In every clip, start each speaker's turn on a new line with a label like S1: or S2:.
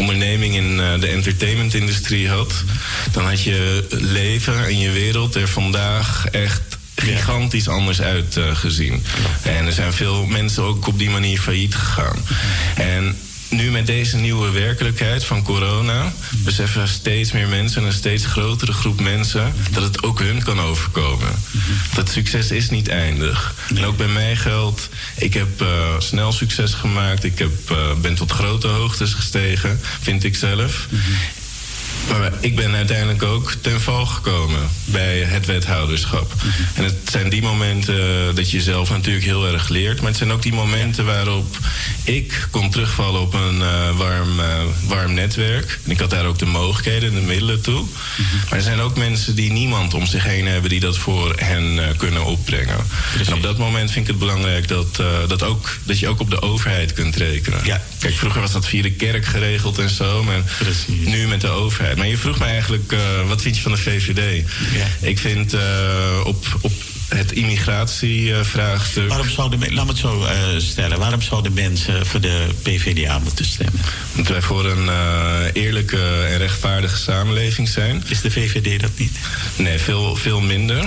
S1: onderneming in de entertainmentindustrie had, dan had je leven en je wereld er vandaag echt gigantisch anders uitgezien. En er zijn veel mensen ook op die manier failliet gegaan. En nu met deze nieuwe werkelijkheid van corona beseffen steeds meer mensen en een steeds grotere groep mensen dat het ook hun kan overkomen. Dat succes is niet eindig. En ook bij mij geldt, ik heb snel succes gemaakt. Ik ben tot grote hoogtes gestegen, vind ik zelf. Maar ik ben uiteindelijk ook ten val gekomen bij het wethouderschap. En het zijn die momenten dat je zelf natuurlijk heel erg leert. Maar het zijn ook die momenten waarop ik kon terugvallen op een warm netwerk. En ik had daar ook de mogelijkheden en de middelen toe. Maar er zijn ook mensen die niemand om zich heen hebben die dat voor hen kunnen opbrengen. Precies. En op dat moment vind ik het belangrijk dat je ook op de overheid kunt rekenen. Ja. Kijk, vroeger was dat via de kerk geregeld en zo. Maar nu met de overheid. Maar je vroeg me eigenlijk, wat vind je van de VVD? Ja. Ik vind op het immigratievraagstuk...
S2: Laat me het zo stellen. Waarom zouden mensen voor de PvdA moeten stemmen?
S1: Dat wij voor een eerlijke en rechtvaardige samenleving zijn.
S2: Is de VVD dat niet?
S1: Nee, veel minder.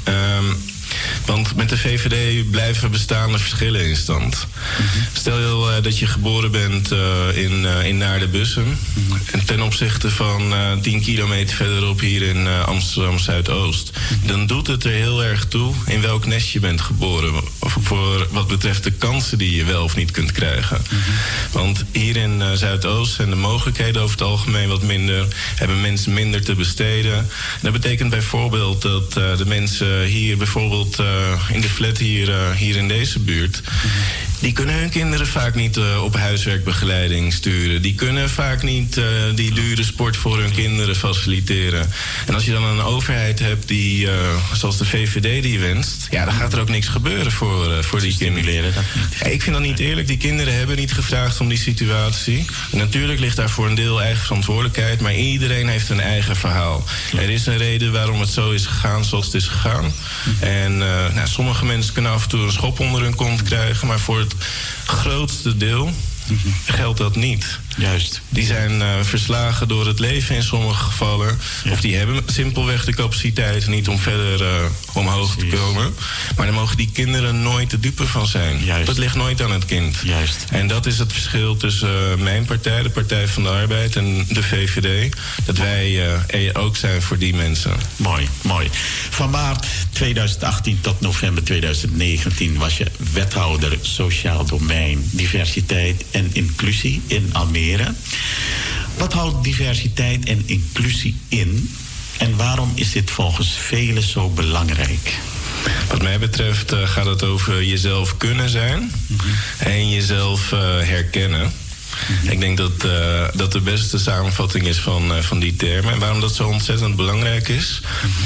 S1: Want met de VVD blijven bestaande verschillen in stand. Stel je dat je geboren bent in Naarden-Bussum. En ten opzichte van 10 kilometer verderop hier in Amsterdam Zuidoost. Dan doet het er heel erg toe in welk nest je bent geboren. Voor wat betreft de kansen die je wel of niet kunt krijgen. Want hier in Zuidoost zijn de mogelijkheden over het algemeen wat minder. Hebben mensen minder te besteden. En dat betekent bijvoorbeeld dat de mensen hier bijvoorbeeld in de flat hier in deze buurt, die kunnen hun kinderen vaak niet op huiswerkbegeleiding sturen. Die kunnen vaak niet die dure sport voor hun kinderen faciliteren. En als je dan een overheid hebt die, zoals de VVD die wenst, ja, dan gaat er ook niks gebeuren voor die kinderen. Ja, ik vind dat niet eerlijk. Die kinderen hebben niet gevraagd om die situatie. En natuurlijk ligt daar voor een deel eigen verantwoordelijkheid, maar iedereen heeft een eigen verhaal. Er is een reden waarom het zo is gegaan zoals het is gegaan. En sommige mensen kunnen af en toe een schop onder hun kont krijgen, maar voor het grootste deel geldt dat niet.
S2: Juist.
S1: Die zijn verslagen door het leven in sommige gevallen. Ja. Of die hebben simpelweg de capaciteit niet om verder omhoog te komen. Maar daar mogen die kinderen nooit de dupe van zijn. Juist. Dat ligt nooit aan het kind.
S2: Juist.
S1: En dat is het verschil tussen mijn partij, de Partij van de Arbeid, en de VVD. Dat wij er ook zijn voor die mensen.
S2: Mooi, mooi. Van maart 2018 tot november 2019 was je wethouder Sociaal Domein, Diversiteit en Inclusie in Almere. Wat houdt diversiteit en inclusie in? En waarom is dit volgens velen zo belangrijk?
S1: Wat mij betreft gaat het over jezelf kunnen zijn en jezelf herkennen. Ik denk dat de beste samenvatting is van die termen. En waarom dat zo ontzettend belangrijk is.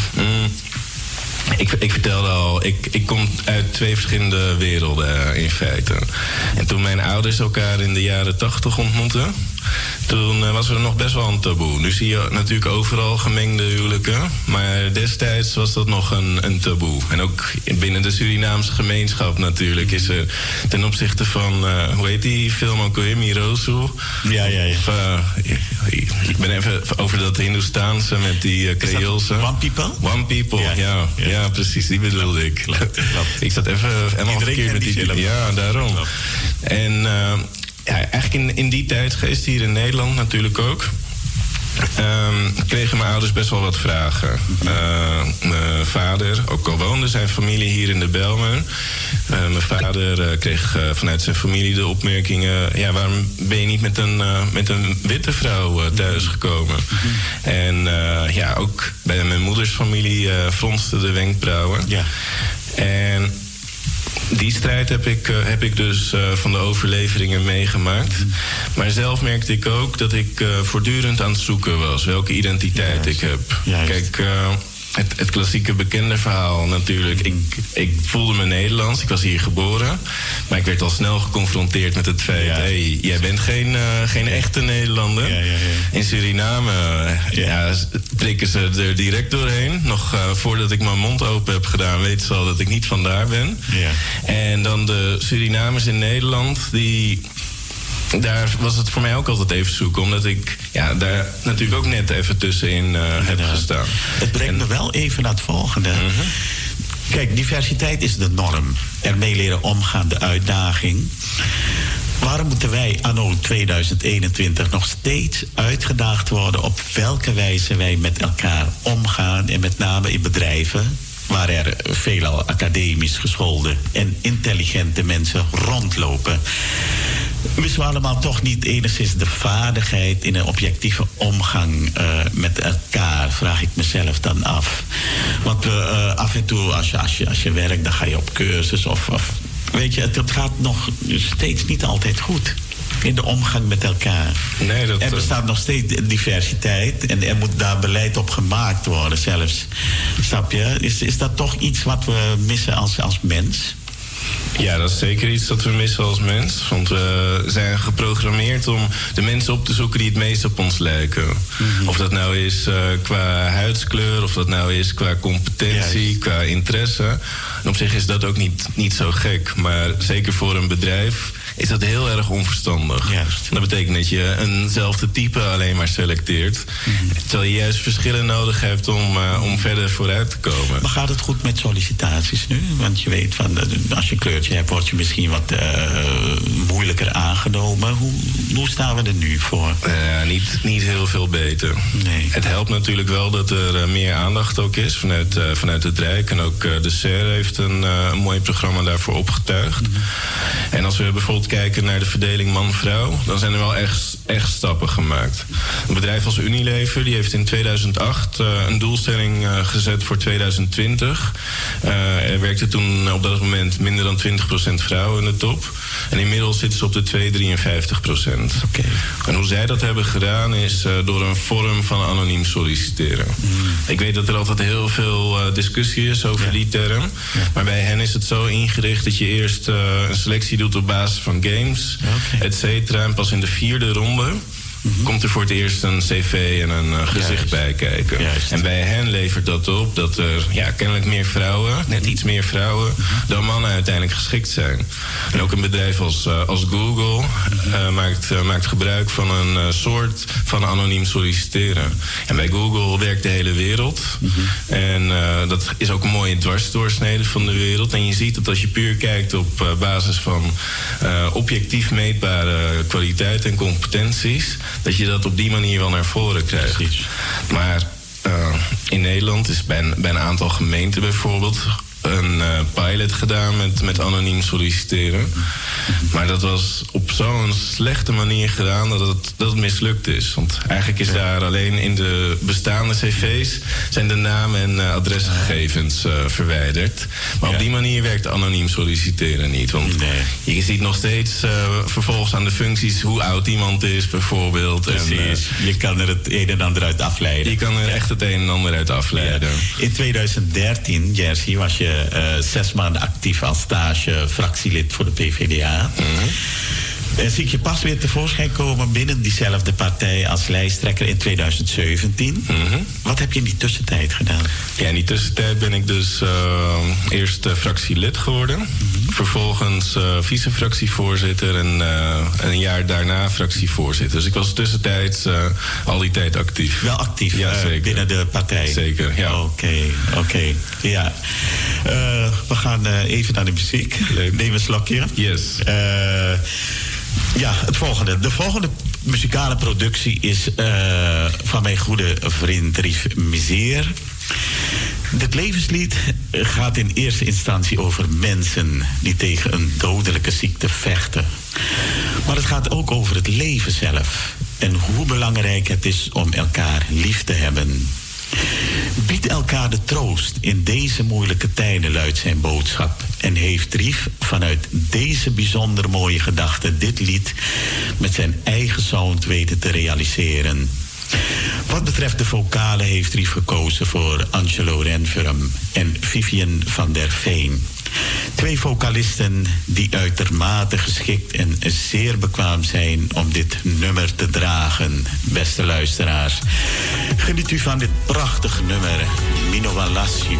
S1: Ik vertelde al, ik kom uit 2 verschillende werelden in feite. En toen mijn ouders elkaar in de jaren 80 ontmoetten, toen was er nog best wel een taboe. Nu zie je natuurlijk overal gemengde huwelijken, maar destijds was dat nog een taboe. En ook binnen de Surinaamse gemeenschap natuurlijk is er ten opzichte van, hoe heet die film ook weer, Mirosu?
S2: Ja.
S1: Ik ben even over dat Hindoestaanse met die Creoolse.
S2: One People?
S1: One People, ja, precies, die bedoelde ik. Ik zat even helemaal verkeerd met die film. Ja, daarom. Klopt. En eigenlijk in die tijdgeest hier in Nederland natuurlijk ook, kregen mijn ouders best wel wat vragen. Mijn vader, ook al woonde zijn familie hier in de Bijlmer. Mijn vader kreeg vanuit zijn familie de opmerkingen, ja, waarom ben je niet met een witte vrouw thuisgekomen? En ook bij mijn moeders familie fronsten de wenkbrauwen. Ja. En die strijd heb ik dus van de overleveringen meegemaakt. Maar zelf merkte ik ook dat ik voortdurend aan het zoeken was welke identiteit ik heb. Juist. Kijk, het klassieke bekende verhaal natuurlijk. Ik voelde me Nederlands, ik was hier geboren. Maar ik werd al snel geconfronteerd met het feit, hey, jij bent geen echte Nederlander. Ja. In Suriname prikken ze er direct doorheen. Nog voordat ik mijn mond open heb gedaan, weten ze al dat ik niet vandaar ben. Ja. En dan de Surinamers in Nederland, die daar was het voor mij ook altijd even zoeken. Omdat ik daar natuurlijk ook net even tussenin heb gestaan.
S2: Het brengt me wel even naar het volgende. Kijk, diversiteit is de norm. Ermee leren omgaan, de uitdaging. Waarom moeten wij anno 2021 nog steeds uitgedaagd worden op welke wijze wij met elkaar omgaan, en met name in bedrijven waar er veelal academisch geschoolde en intelligente mensen rondlopen? Missen we allemaal toch niet enigszins de vaardigheid in een objectieve omgang met elkaar, vraag ik mezelf dan af. Want af en toe, als je werkt, dan ga je op cursus of weet je, het gaat nog steeds niet altijd goed in de omgang met elkaar.
S1: Nee,
S2: er bestaat nog steeds diversiteit en er moet daar beleid op gemaakt worden zelfs. Snap je? Is dat toch iets wat we missen als mens?
S1: Ja, dat is zeker iets dat we missen als mens. Want we zijn geprogrammeerd om de mensen op te zoeken die het meest op ons lijken. Of dat nou is qua huidskleur, of dat nou is qua competentie, qua interesse. En op zich is dat ook niet zo gek. Maar zeker voor een bedrijf is dat heel erg onverstandig.
S2: Juist.
S1: Dat betekent dat je eenzelfde type alleen maar selecteert. Terwijl je juist verschillen nodig hebt om verder vooruit te komen.
S2: Maar gaat het goed met sollicitaties nu? Want je weet, als je een kleurtje hebt, word je misschien wat moeilijker aangenomen. Hoe staan we er nu voor?
S1: Niet heel veel beter.
S2: Nee.
S1: Het helpt natuurlijk wel dat er meer aandacht ook is vanuit het Rijk. En ook de SER heeft een mooi programma daarvoor opgetuigd. En als we bijvoorbeeld kijken naar de verdeling man-vrouw, dan zijn er wel echt stappen gemaakt. Een bedrijf als Unilever die heeft in 2008 een doelstelling gezet voor 2020. Er werkte toen op dat moment minder dan 20% vrouwen in de top. En inmiddels zitten ze op de 53%.
S2: Okay.
S1: En hoe zij dat hebben gedaan is door een vorm van anoniem solliciteren. Ik weet dat er altijd heel veel discussie is over die term. Ja. Maar bij hen is het zo ingericht dat je eerst een selectie doet op basis van games, et cetera. En pas in de 4e ronde komt er voor het eerst een cv en een gezicht bij kijken.
S2: Juist.
S1: En bij hen levert dat op dat er kennelijk meer vrouwen, net iets meer vrouwen, dan mannen uiteindelijk geschikt zijn. En ook een bedrijf als Google maakt gebruik van een soort van anoniem solliciteren. En bij Google werkt de hele wereld. En dat is ook een mooie dwarsdoorsnede van de wereld. En je ziet dat als je puur kijkt op basis van objectief meetbare kwaliteit en competenties, dat je dat op die manier wel naar voren krijgt.
S2: Precies.
S1: Maar in Nederland is bij een aantal gemeenten bijvoorbeeld een pilot gedaan met anoniem solliciteren. Maar dat was op zo'n slechte manier gedaan dat het mislukt is. Want eigenlijk is daar alleen in de bestaande cv's zijn de namen en adresgegevens verwijderd. Maar op die manier werkt anoniem solliciteren niet. Want je ziet nog steeds vervolgens aan de functies hoe oud iemand is bijvoorbeeld.
S2: Precies. En, je kan er het een en ander uit afleiden.
S1: Je kan er echt het een en ander uit afleiden.
S2: Ja. In 2013, Jerzy, was je 6 maanden actief als fractielid voor de PvdA. En zie ik je pas weer tevoorschijn komen binnen diezelfde partij als lijsttrekker in 2017. Wat heb je in die tussentijd gedaan?
S1: Ja, in die tussentijd ben ik dus eerst fractielid geworden. Vervolgens vice-fractievoorzitter en een jaar daarna fractievoorzitter. Dus ik was tussentijds al die tijd actief.
S2: Wel actief binnen de partij?
S1: Zeker, ja.
S2: Oké. Ja. We gaan even naar de muziek.
S1: Leuk.
S2: Neem een slokje.
S1: Yes.
S2: Het volgende. De volgende muzikale productie is van mijn goede vriend Rief Miseer. Dit levenslied gaat in eerste instantie over mensen die tegen een dodelijke ziekte vechten. Maar het gaat ook over het leven zelf en hoe belangrijk het is om elkaar lief te hebben. Bied elkaar de troost in deze moeilijke tijden, luidt zijn boodschap. En heeft Rief vanuit deze bijzonder mooie gedachte dit lied met zijn eigen sound weten te realiseren. Wat betreft de vocalen heeft Rief gekozen voor Angelo Renfrum en Vivian van der Veen. 2 vocalisten die uitermate geschikt en zeer bekwaam zijn om dit nummer te dragen. Beste luisteraars, geniet u van dit prachtige nummer, Mino Valassio.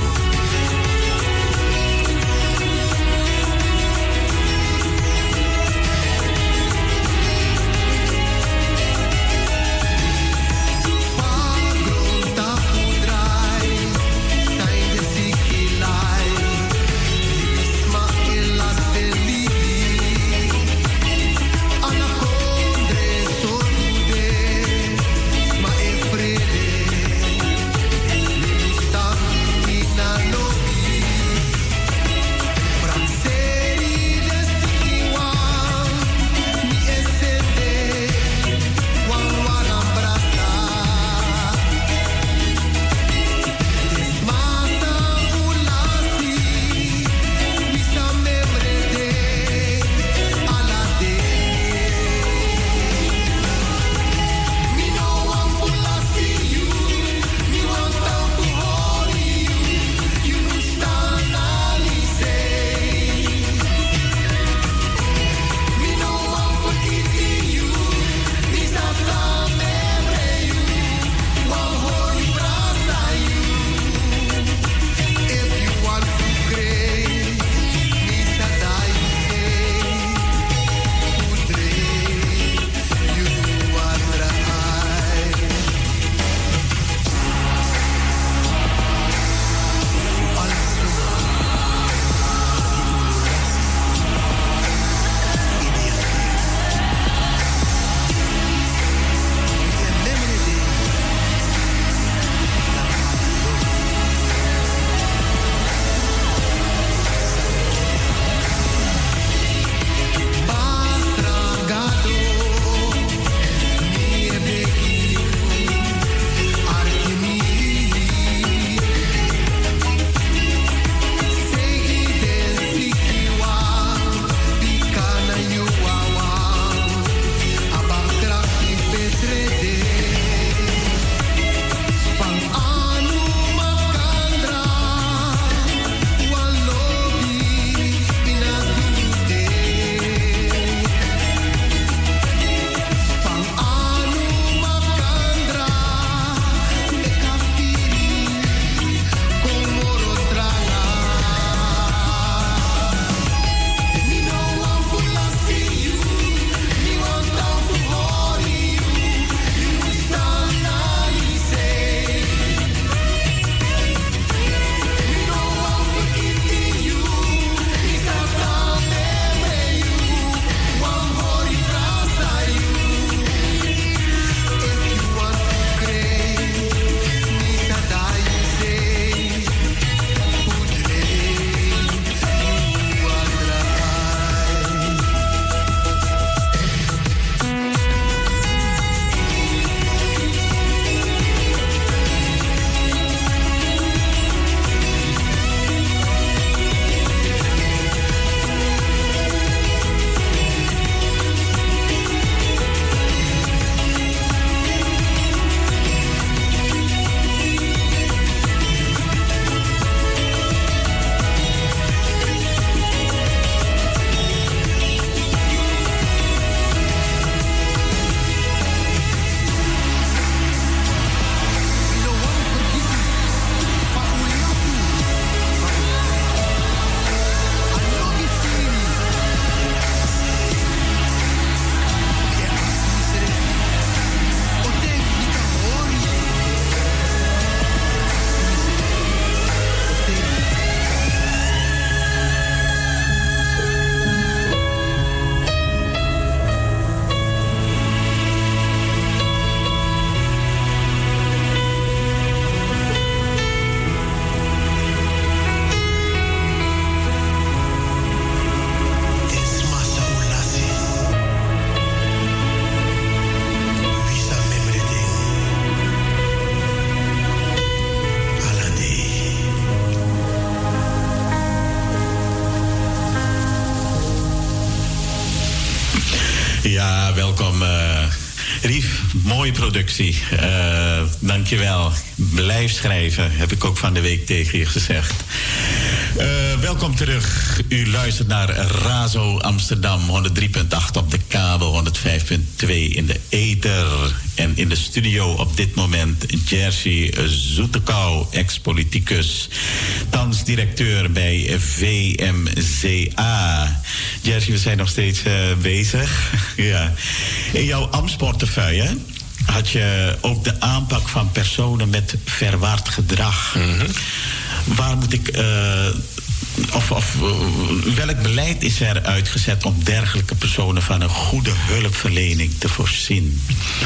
S2: welkom. Rief, mooie productie. Dankjewel. Blijf schrijven, heb ik ook van de week tegen je gezegd. Welkom terug. U luistert naar Razo Amsterdam, 103.8 op de kabel, 105.2 in de ether. En in de studio op dit moment Jerzy Zoetekou, ex-politicus, thans directeur bij VMCA. Jerzy, we zijn nog steeds bezig. Ja. In jouw ambtsportefeuille had je ook de aanpak van personen met verward gedrag. Mm-hmm. Waar moet ik... welk beleid is er uitgezet om dergelijke personen van een goede hulpverlening te voorzien?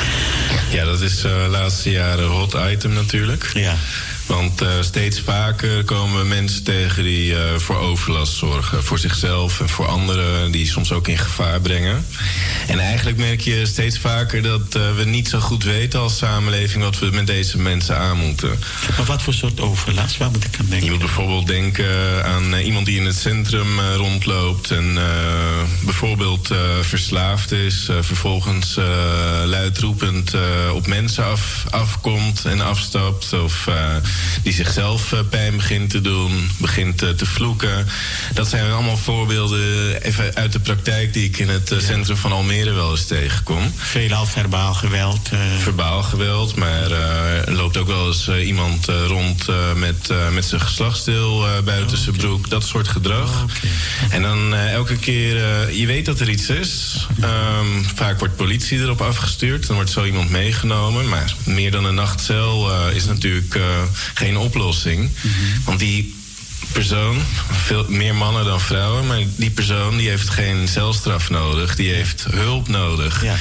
S1: Ja, dat is de laatste jaren hot item natuurlijk.
S2: Ja.
S1: Want steeds vaker komen mensen tegen die voor overlast zorgen. Voor zichzelf en voor anderen, die soms ook in gevaar brengen. En eigenlijk merk je steeds vaker dat we niet zo goed weten als samenleving wat we met deze mensen aan moeten.
S2: Maar wat voor soort overlast? Waar moet ik aan denken?
S1: Je moet bijvoorbeeld denken aan iemand die in het centrum rondloopt en bijvoorbeeld verslaafd is. Vervolgens luidroepend op mensen afkomt en afstapt. Of die zichzelf pijn begint te doen, begint te vloeken. Dat zijn allemaal voorbeelden even uit de praktijk die ik in het centrum van Almere wel eens tegenkom.
S2: Veelal verbaal geweld.
S1: Verbaal geweld, maar er loopt ook wel eens iemand rond met zijn geslachtsdeel buiten zijn broek. Dat soort gedrag.
S2: Okay.
S1: En dan elke keer, je weet dat er iets is. Vaak wordt politie erop afgestuurd. Dan wordt zo iemand meegenomen. Maar meer dan een nachtcel is natuurlijk geen oplossing. Mm-hmm. Want die persoon, veel meer mannen dan vrouwen, maar die persoon die heeft geen celstraf nodig. Die heeft hulp nodig. Ja.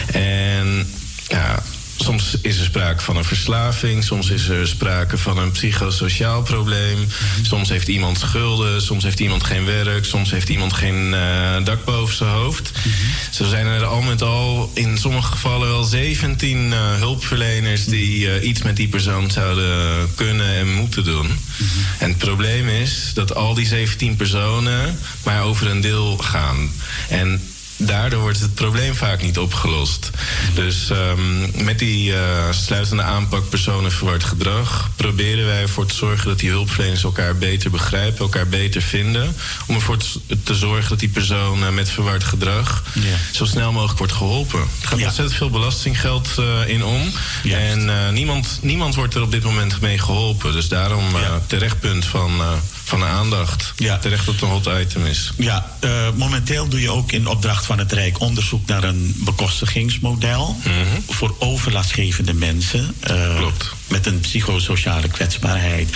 S1: En ja, soms is er sprake van een verslaving, soms is er sprake van een psychosociaal probleem. Mm-hmm. Soms heeft iemand schulden, soms heeft iemand geen werk, soms heeft iemand geen dak boven zijn hoofd. Mm-hmm. Zo zijn er al met al in sommige gevallen wel 17 hulpverleners die iets met die persoon zouden kunnen en moeten doen. Mm-hmm. En het probleem is dat al die 17 personen maar over een deel gaan. En daardoor wordt het probleem vaak niet opgelost. Dus met die sluitende aanpak personen verward gedrag proberen wij ervoor te zorgen dat die hulpverleners elkaar beter begrijpen, elkaar beter vinden. Om ervoor te zorgen dat die persoon met verward gedrag zo snel mogelijk wordt geholpen. Er gaat ontzettend veel belastinggeld in om. Juist. En niemand wordt er op dit moment mee geholpen. Dus daarom terechtpunt van de aandacht. Ja. Terecht dat het een hot item is.
S2: Ja, momenteel doe je ook in opdracht van het Rijk onderzoek naar een bekostigingsmodel voor overlastgevende mensen.
S1: Klopt.
S2: Met een psychosociale kwetsbaarheid.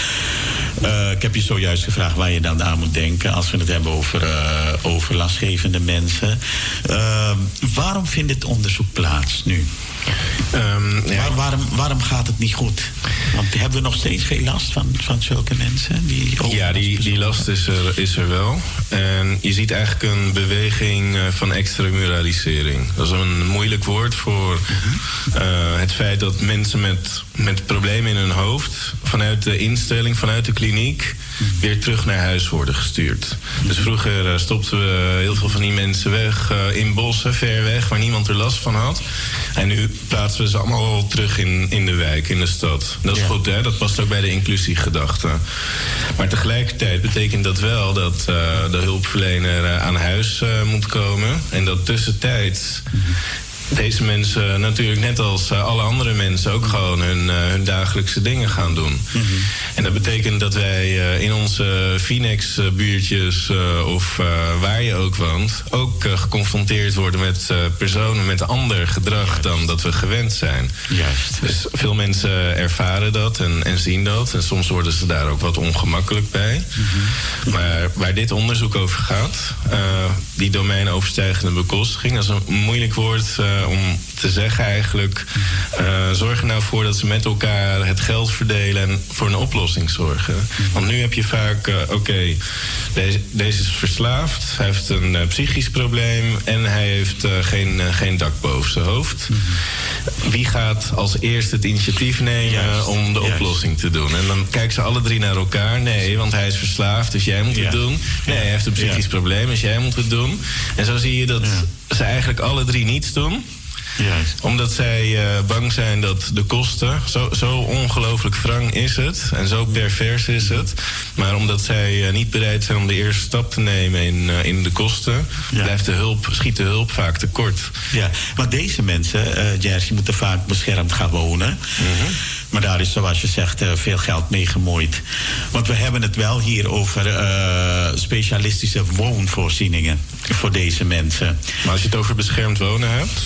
S2: Ik heb je zojuist gevraagd waar je dan aan moet denken als we het hebben over overlastgevende mensen. Waarom vindt dit onderzoek plaats nu? Waarom gaat het niet goed? Want hebben we nog steeds veel last van zulke mensen?
S1: Die last is er wel. En je ziet eigenlijk een beweging van extramuralisering. Dat is een moeilijk woord voor het feit dat mensen met problemen in hun hoofd vanuit de instelling, vanuit de kliniek, weer terug naar huis worden gestuurd. Dus vroeger stopten we heel veel van die mensen weg in bossen, ver weg, waar niemand er last van had. En nu plaatsen we ze allemaal terug in de wijk, in de stad. Dat is goed, hè? Dat past ook bij de inclusiegedachte. Maar tegelijkertijd betekent dat wel dat de hulpverlener aan huis moet komen. En dat tussentijds deze mensen natuurlijk net als alle andere mensen ook gewoon hun dagelijkse dingen gaan doen. Mm-hmm. En dat betekent dat wij in onze Finex-buurtjes of waar je ook woont, ook geconfronteerd worden met personen met ander gedrag dan dat we gewend zijn.
S2: Juist.
S1: Dus veel mensen ervaren dat en zien dat. En soms worden ze daar ook wat ongemakkelijk bij. Mm-hmm. Maar waar dit onderzoek over gaat, die domeinoverstijgende bekostiging, dat is een moeilijk woord om te zeggen eigenlijk. zorg er nou voor dat ze met elkaar het geld verdelen en voor een oplossing zorgen. Want nu heb je vaak, deze is verslaafd, hij heeft een psychisch probleem en hij heeft geen dak boven zijn hoofd. Wie gaat als eerste het initiatief nemen om de oplossing te doen? En dan kijken ze alle drie naar elkaar. Nee, want hij is verslaafd, dus jij moet het doen. Nee, hij heeft een psychisch probleem, dus jij moet het doen. En zo zie je dat ze eigenlijk alle drie niets doen. Juist. Omdat zij bang zijn dat de kosten, zo ongelooflijk wrang is het en zo pervers is het, maar omdat zij niet bereid zijn om de eerste stap te nemen in de kosten, schiet de hulp vaak tekort. Ja,
S2: maar deze mensen, Jerzy, moeten vaak beschermd gaan wonen. Maar daar is, zoals je zegt, veel geld mee gemoeid. Want we hebben het wel hier over specialistische woonvoorzieningen voor deze mensen.
S1: Maar als je het over beschermd wonen hebt,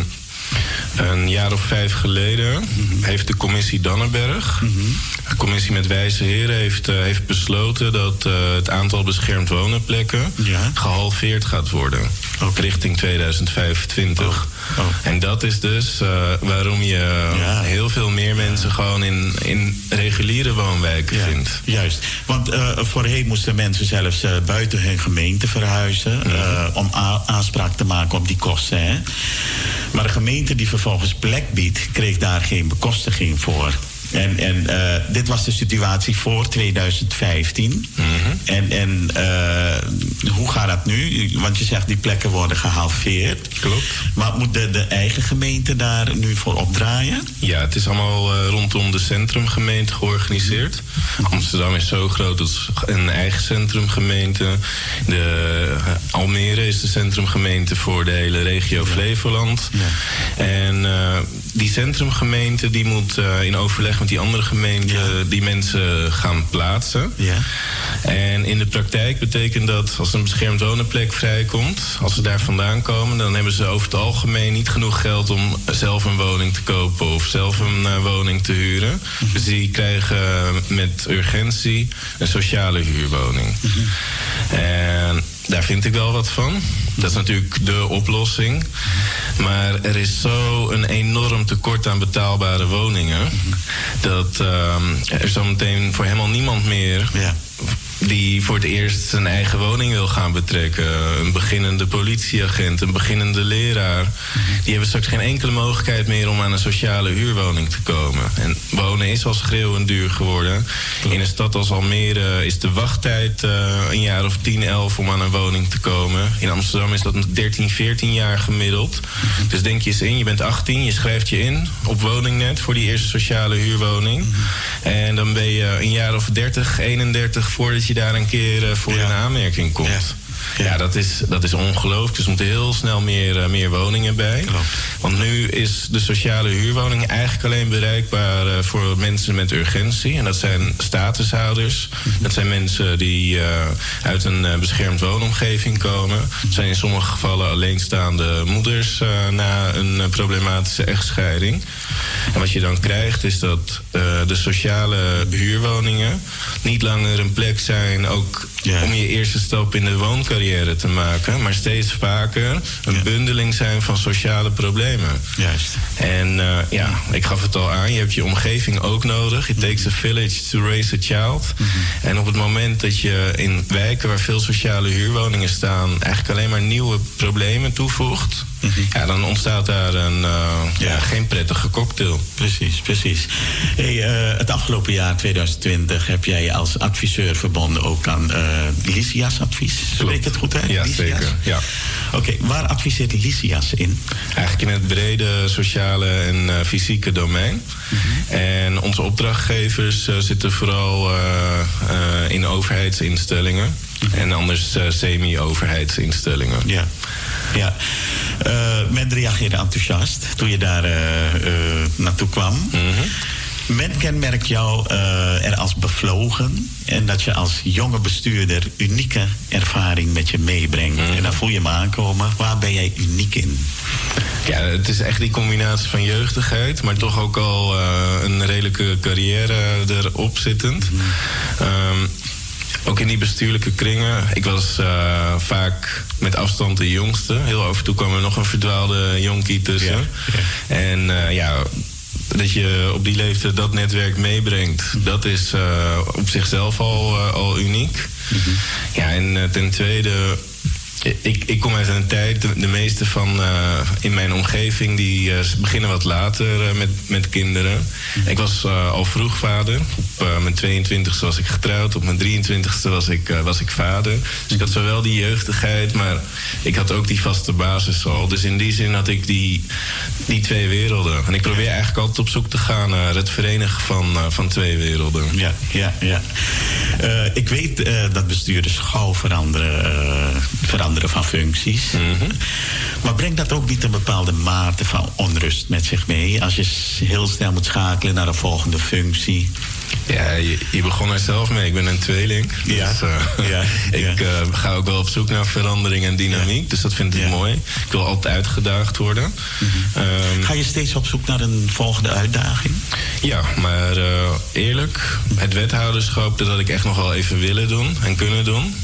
S1: een jaar of 5 geleden heeft de commissie Dannenberg, een commissie met wijze heren, heeft besloten dat het aantal beschermd wonenplekken gehalveerd gaat worden. Richting 2025. En dat is dus waarom je heel veel meer mensen gewoon in reguliere woonwijken vindt.
S2: Juist, want voorheen moesten mensen zelfs buiten hun gemeente verhuizen om aanspraak te maken op die kosten. Hè? Maar de gemeente die vervolgens plek biedt, kreeg daar geen bekostiging voor. En dit was de situatie voor 2015. En hoe gaat dat nu? Want je zegt die plekken worden gehalveerd.
S1: Klopt. Maar
S2: moet de eigen gemeente daar nu voor opdraaien?
S1: Ja, het is allemaal rondom de centrumgemeente georganiseerd. Amsterdam is zo groot, dat is een eigen centrumgemeente. Almere is de centrumgemeente voor de hele regio Flevoland. Ja. En die centrumgemeente die moet in overleg met die andere gemeenten die mensen gaan plaatsen. Ja. En in de praktijk betekent dat als een beschermd wonenplek vrijkomt, als ze daar vandaan komen, dan hebben ze over het algemeen niet genoeg geld om zelf een woning te kopen of zelf een woning te huren. Dus die krijgen met urgentie een sociale huurwoning. En daar vind ik wel wat van. Dat is natuurlijk de oplossing. Maar er is zo een enorm tekort aan betaalbare woningen, dat er zometeen voor helemaal niemand meer die voor het eerst zijn eigen woning wil gaan betrekken. Een beginnende politieagent, een beginnende leraar. Die hebben straks geen enkele mogelijkheid meer om aan een sociale huurwoning te komen. En wonen is al schreeuwend duur geworden. In een stad als Almere is de wachttijd een jaar of 10, 11 om aan een woning te komen. In Amsterdam is dat 13, 14 jaar gemiddeld. Dus denk je eens in, je bent 18, je schrijft je in op Woningnet voor die eerste sociale huurwoning. En dan ben je een jaar of 30, 31 voordat je daar een keer voor in aanmerking komt. Ja, dat is ongelooflijk. Dus er moeten heel snel meer woningen bij. Klopt. Want nu is de sociale huurwoning eigenlijk alleen bereikbaar voor mensen met urgentie. En dat zijn statushouders. Dat zijn mensen die uit een beschermd woonomgeving komen. Dat zijn in sommige gevallen alleenstaande moeders na een problematische echtscheiding. En wat je dan krijgt is dat de sociale huurwoningen niet langer een plek zijn ook om je eerste stap in de wooncarrière te maken, maar steeds vaker een bundeling zijn van sociale problemen. Juist. En ik gaf het al aan, je hebt je omgeving ook nodig. It takes a village to raise a child. En op het moment dat je in wijken waar veel sociale huurwoningen staan eigenlijk alleen maar nieuwe problemen toevoegt, dan ontstaat daar geen prettige cocktail.
S2: Precies. Hey, het afgelopen jaar, 2020, heb jij als adviseur verbonden ook aan Lysias advies. Spreek ik het goed uit?
S1: Ja,
S2: Lysias?
S1: zeker. Ja.
S2: Oké, waar adviseert Lysias in?
S1: Eigenlijk in het brede sociale en fysieke domein. En onze opdrachtgevers zitten vooral in overheidsinstellingen. En anders semi-overheidsinstellingen.
S2: Ja. Men reageerde enthousiast toen je daar naartoe kwam. Men kenmerkt jou er als bevlogen en dat je als jonge bestuurder unieke ervaring met je meebrengt. En dan voel je me aankomen. Waar ben jij uniek in?
S1: Ja, het is echt die combinatie van jeugdigheid, maar toch ook al een redelijke carrière erop zittend. Ook in die bestuurlijke kringen. Ik was vaak met afstand de jongste. Heel af en toe kwam er nog een verdwaalde jonkie tussen. En dat je op die leeftijd dat netwerk meebrengt, dat is op zichzelf al uniek. Mm-hmm. Ja, en ten tweede, ik kom uit een tijd, de meeste van in mijn omgeving, die beginnen wat later met kinderen. Ik was al vroeg vader. Op mijn 22e was ik getrouwd. Op mijn 23e was ik vader. Dus ik had zowel die jeugdigheid, maar ik had ook die vaste basis al. Dus in die zin had ik die twee werelden. En ik probeer eigenlijk altijd op zoek te gaan naar het verenigen van twee werelden.
S2: Ja. Ik weet dat bestuurders gauw veranderen van functies. Mm-hmm. Maar brengt dat ook niet een bepaalde mate van onrust met zich mee? Als je heel snel moet schakelen naar een volgende functie.
S1: Ja, je begon er zelf mee. Ik ben een tweeling.
S2: Ja. Dus,
S1: ik ga ook wel op zoek naar verandering en dynamiek. Ja. Dus dat vind ik mooi. Ik wil altijd uitgedaagd worden.
S2: Mm-hmm. Ga je steeds op zoek naar een volgende uitdaging?
S1: Ja, maar eerlijk, het wethouderschap, dat had ik echt nog wel even willen doen en kunnen doen.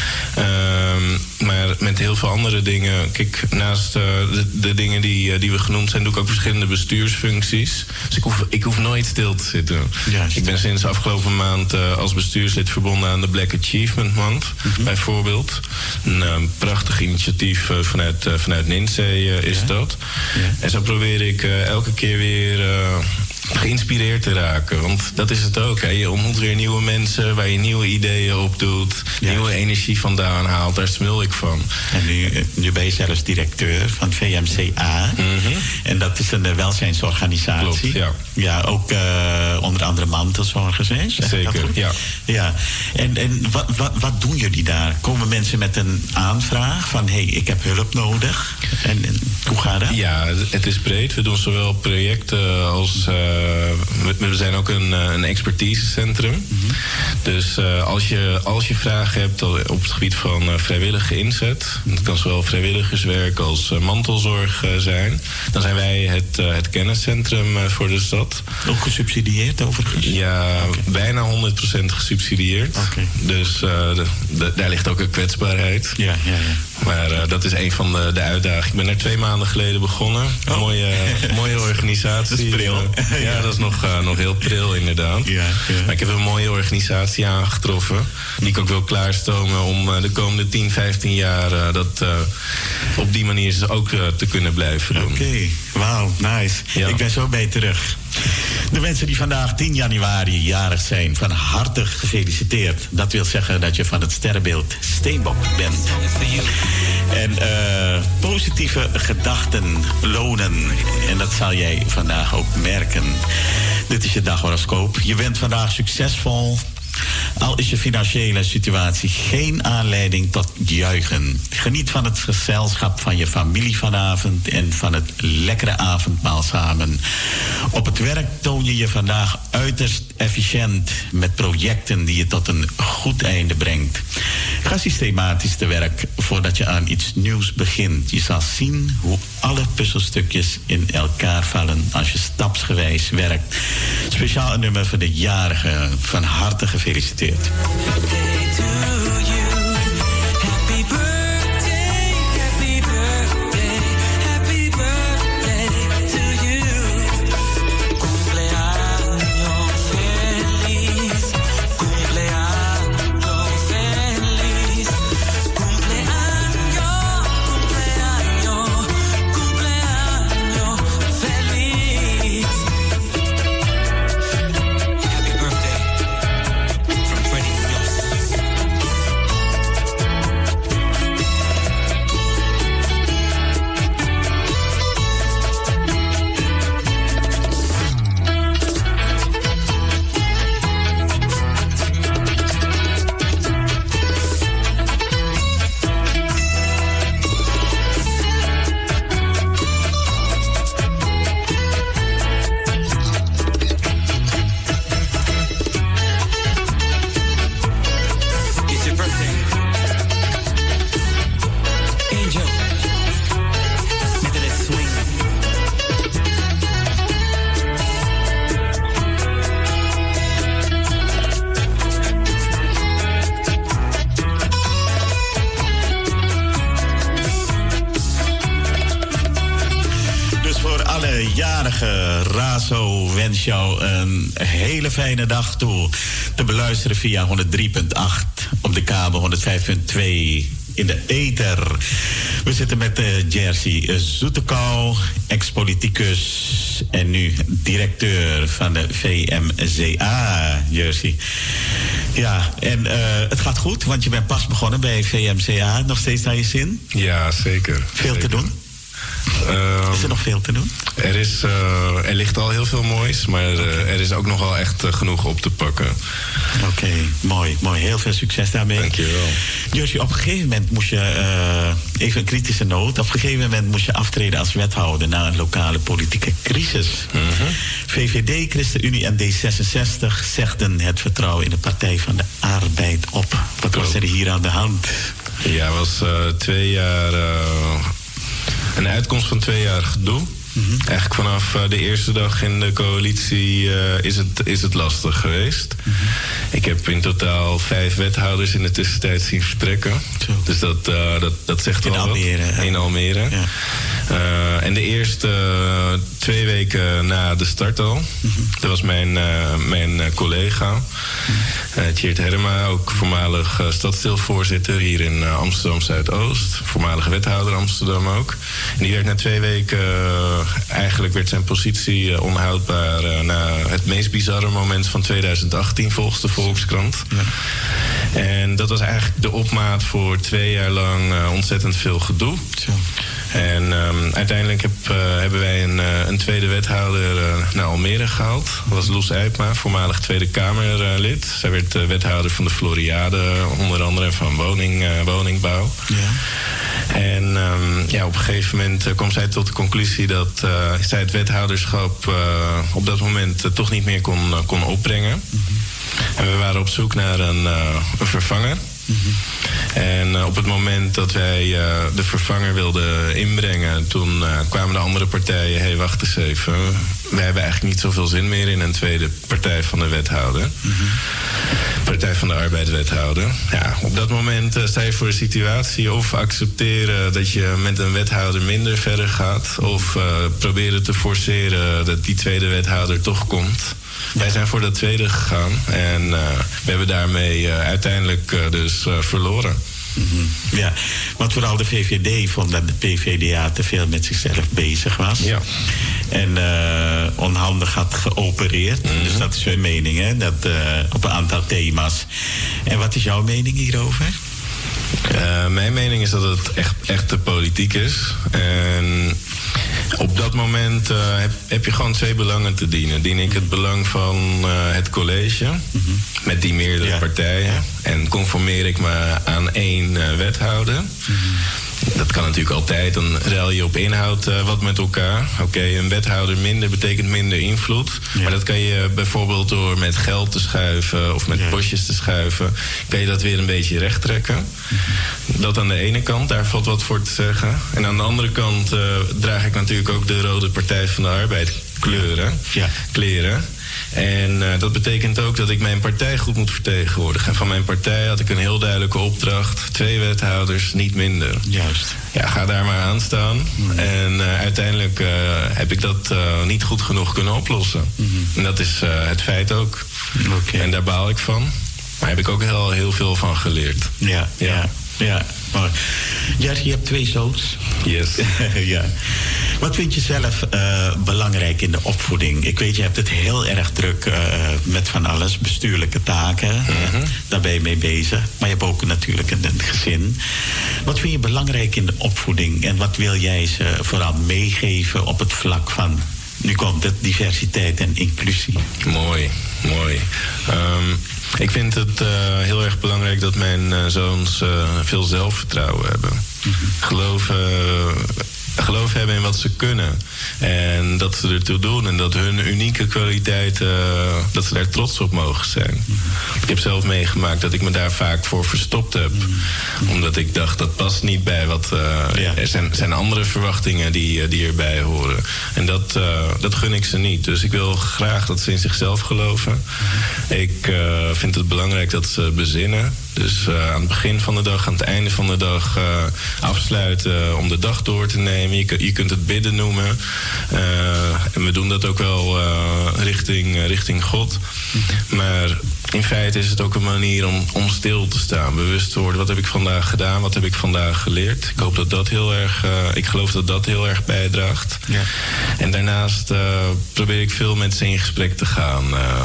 S1: Mm-hmm. Maar met heel veel andere dingen. Kijk, naast de dingen die we genoemd zijn, doe ik ook verschillende bestuursfuncties. Dus ik hoef nooit stil te zitten.
S2: Juist.
S1: Ik ben sinds afgelopen maand als bestuurslid verbonden aan de Black Achievement Month, bijvoorbeeld. Een prachtig initiatief vanuit NINSEE is dat. Ja. En zo probeer ik elke keer weer geïnspireerd te raken. Want dat is het ook. Hè. Je ontmoet weer nieuwe mensen waar je nieuwe ideeën op doet. Ja. Nieuwe energie vandaan haalt. Daar smul ik van.
S2: En nu ben je zelfs directeur van VMCA. Mm-hmm. En dat is een welzijnsorganisatie.
S1: Klopt, ja.
S2: Ja, ook onder andere mantelzorgers.
S1: Zeker,
S2: ja. En wat doen jullie daar? Komen mensen met een aanvraag van hey, ik heb hulp nodig? En hoe gaat dat?
S1: Ja, het is breed. We doen zowel projecten als we zijn ook een expertisecentrum. Mm-hmm. Dus als je vragen hebt op het gebied van vrijwillige inzet, dat kan zowel vrijwilligerswerk als mantelzorg zijn, dan zijn wij het kenniscentrum voor de stad.
S2: Ook gesubsidieerd overigens?
S1: Ja, bijna 100% gesubsidieerd. Okay. Dus daar ligt ook een kwetsbaarheid.
S2: Ja.
S1: Maar dat is een van de uitdagingen. Ik ben er 2 maanden geleden begonnen. Een mooie organisatie.
S2: Dat is pril.
S1: Ja, dat is nog heel pril inderdaad.
S2: Ja.
S1: Maar ik heb een mooie organisatie aangetroffen, die ik ook wil klaarstomen om de komende 10, 15 jaar dat op die manier ook te kunnen blijven doen.
S2: Oké, wauw, nice. Ja. Ik ben zo bij terug. De mensen die vandaag 10 januari jarig zijn, van harte gefeliciteerd. Dat wil zeggen dat je van het sterrenbeeld Steenbok bent. En positieve gedachten lonen. En dat zal jij vandaag ook merken. Dit is je daghoroscoop. Je bent vandaag succesvol. Al is je financiële situatie geen aanleiding tot juichen. Geniet van het gezelschap van je familie vanavond en van het lekkere avondmaal samen. Op het werk toon je je vandaag uiterst efficiënt met projecten die je tot een goed einde brengt. Ga systematisch te werk voordat je aan iets nieuws begint. Je zal zien hoe alle puzzelstukjes in elkaar vallen als je stapsgewijs werkt. Speciaal een nummer voor de jarigen. Van harte gefeliciteerd. Razo wens jou een hele fijne dag toe. Te beluisteren via 103.8 op de kabel, 105.2 in de ether. We zitten met Jerzy Zoetekou, ex-politicus en nu directeur van de VMCA, Jerzy. Ja, en het gaat goed, want je bent pas begonnen bij VMCA. Nog steeds naar je zin?
S1: Ja, zeker.
S2: Veel te doen? Is er nog veel te doen?
S1: Er ligt al heel veel moois, maar er is ook nog wel echt genoeg op te pakken.
S2: Oké, mooi. Heel veel succes daarmee.
S1: Dankjewel.
S2: Jerzy, op een gegeven moment moest je, even een kritische noot, op een gegeven moment moest je aftreden als wethouder na een lokale politieke crisis. VVD, ChristenUnie en D66 zegden het vertrouwen in de Partij van de Arbeid op. Wat was er hier aan de hand?
S1: Ja, het was 2 jaar... een uitkomst van 2 jaar gedoe. Eigenlijk vanaf de eerste dag in de coalitie is het lastig geweest. Ik heb in totaal 5 wethouders in de tussentijd zien vertrekken. Zo. Dus dat zegt wel wat. In Almere. Ja. En de eerste 2 weken na de start al. Dat was mijn collega. Tjeerd Herma, ook voormalig stadsdeelvoorzitter hier in Amsterdam Zuidoost. Voormalige wethouder Amsterdam ook. En die werd na 2 weken... eigenlijk werd zijn positie onhoudbaar na het meest bizarre moment van 2018 volgens de Volkskrant. Ja. En dat was eigenlijk de opmaat voor 2 jaar lang ontzettend veel gedoe. Zo. En uiteindelijk hebben wij een tweede wethouder naar Almere gehaald. Dat was Loes Eijpma, voormalig Tweede Kamerlid. Zij werd wethouder van de Floriade, onder andere van woningbouw. Ja. En op een gegeven moment kwam zij tot de conclusie dat zij het wethouderschap op dat moment toch niet meer kon opbrengen. En we waren op zoek naar een vervanger. En op het moment dat wij de vervanger wilden inbrengen, toen kwamen de andere partijen, hey, wacht eens even, wij hebben eigenlijk niet zoveel zin meer in een tweede partij van de wethouder. Partij van de Arbeid-wethouder. Ja, op dat moment sta je voor de situatie of accepteren dat je met een wethouder minder verder gaat, of proberen te forceren dat die tweede wethouder toch komt. Wij zijn voor dat tweede gegaan en we hebben daarmee uiteindelijk dus verloren.
S2: Ja, want vooral de VVD vond dat de PvdA te veel met zichzelf bezig was. Ja. En onhandig had geopereerd. Dus dat is hun mening, hè? Dat, op een aantal thema's. En wat is jouw mening hierover?
S1: Mijn mening is dat het echt de politiek is. En op dat moment heb je gewoon 2 belangen te dienen. Dien ik het belang van het college, met die meerdere partijen. En conformeer ik me aan 1 wethouder. Dat kan natuurlijk altijd, dan ruil je op inhoud wat met elkaar. Oké, een wethouder minder betekent minder invloed. Ja. Maar dat kan je bijvoorbeeld door met geld te schuiven of met postjes te schuiven, kan je dat weer een beetje recht trekken. Dat aan de ene kant, daar valt wat voor te zeggen. En aan de andere kant draag ik natuurlijk ook de Rode Partij van de Arbeid kleren. En dat betekent ook dat ik mijn partij goed moet vertegenwoordigen. En van mijn partij had ik een heel duidelijke opdracht. 2 wethouders, niet minder. Juist. Ja, ga daar maar aan staan. En uiteindelijk heb ik dat niet goed genoeg kunnen oplossen. En dat is het feit ook. Okay. En daar baal ik van. Maar heb ik ook heel veel van geleerd. Ja. Maar Jerzy, je hebt 2 zoons. Yes. Ja. Wat vind je zelf belangrijk in de opvoeding? Ik weet, je hebt het heel erg druk met van alles, bestuurlijke taken. Daar ben je mee bezig. Maar je hebt ook natuurlijk een gezin. Wat vind je belangrijk in de opvoeding? En wat wil jij ze vooral meegeven op het vlak van, nu komt het, diversiteit en inclusie? Mooi. Ik vind het heel erg belangrijk dat mijn zoons veel zelfvertrouwen hebben. Geloof hebben in wat ze kunnen. En dat ze ertoe doen. En dat hun unieke kwaliteiten, dat ze daar trots op mogen zijn. Ik heb zelf meegemaakt dat ik me daar vaak voor verstopt heb. Omdat ik dacht, dat past niet bij wat... Er zijn andere verwachtingen die erbij horen. En dat gun ik ze niet. Dus ik wil graag dat ze in zichzelf geloven. Ik vind het belangrijk dat ze bezinnen. Dus aan het begin van de dag, aan het einde van de dag afsluiten om de dag door te nemen. Je kunt het bidden noemen. En we doen dat ook wel richting God. Maar in feite is het ook een manier om stil te staan. Bewust te worden, wat heb ik vandaag gedaan? Wat heb ik vandaag geleerd? Ik hoop dat dat heel erg... ik geloof dat dat heel erg bijdraagt. Ja. En daarnaast probeer ik veel mensen in gesprek te gaan.